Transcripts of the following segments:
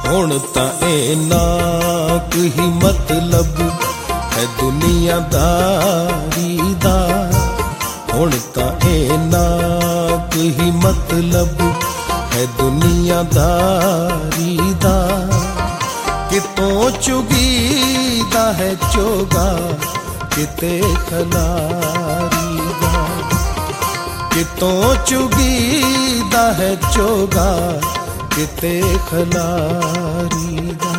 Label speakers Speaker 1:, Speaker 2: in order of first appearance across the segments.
Speaker 1: हुण तां इन्ना ही मतलब है दुनियादारी दा। हुण तां इन्ना ही मतलब है दुनियादारी दा। कितों चुगीदा है चोगा किते खलारी दा। कितों चुगीदा है चोगा किते खलारी दा।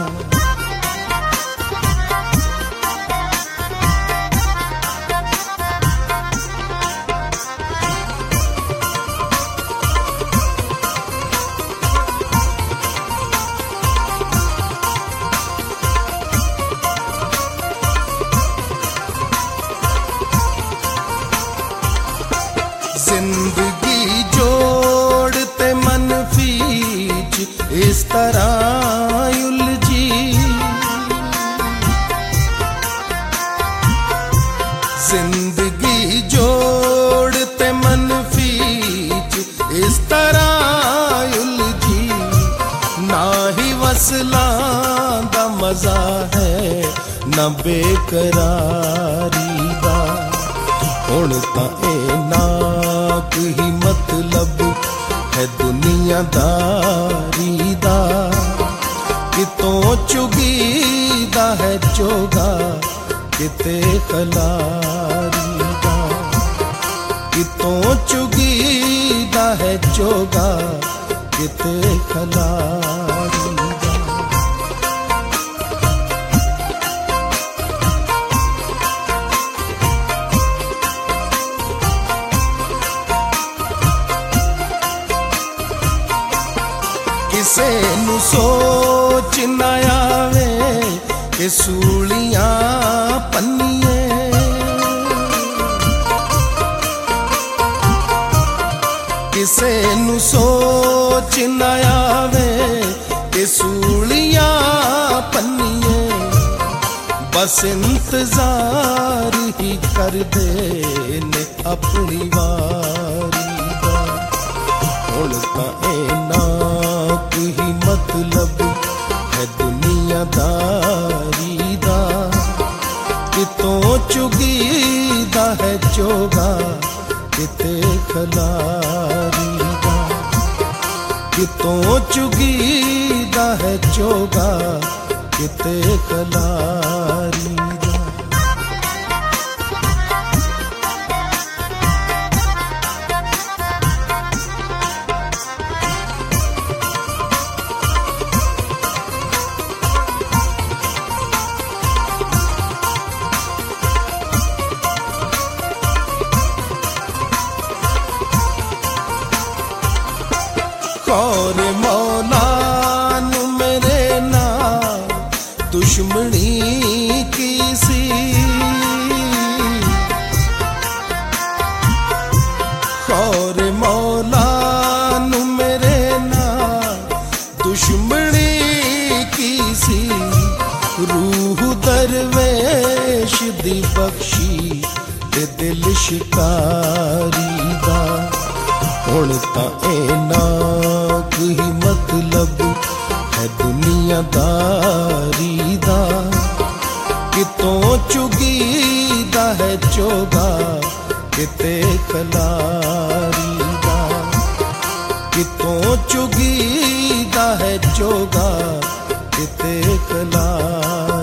Speaker 1: जिंदगी जोड़ते मनफी इस तरह उलझी। जिंदगी जोड़ते मनफी इस तरह उलझी। ना ही वसलां दा मजा है ना बेकरारी दा। हुण तां इन्ना ही मतलब है दुनियादारी दा। कितों चुगीदा है चोगा किते खलारी दा। कितों चुगीदा है चोगा किते खलारी दा। किसे नू सोच न आवे कि सूलियां पन्निए। किसे नू सोच न आवे कि सूलियां पन्निए। बस इंतजार ही कर दे ने अपनी वारी दा। हुण तां इन्ना ही मतलब है दुनियादारी दा। कितों चुगीदा है चोगा किते खलारी दा। कितों चुगीदा है चोगा किते खलारी दा। और मौला नू मेरे नाल दुश्मनी की सी। और मौला नू मेरे नाल दुश्मनी की सी। रूह दरवेश दी बख्शी ते दिल शिकारी दा। हुण तां इन्ना ही मतलब है दुनियादारी दा। कितों चुगीदा है चोगा किते खलारी दा। कितों चुगीदा है चोगा किते खलारी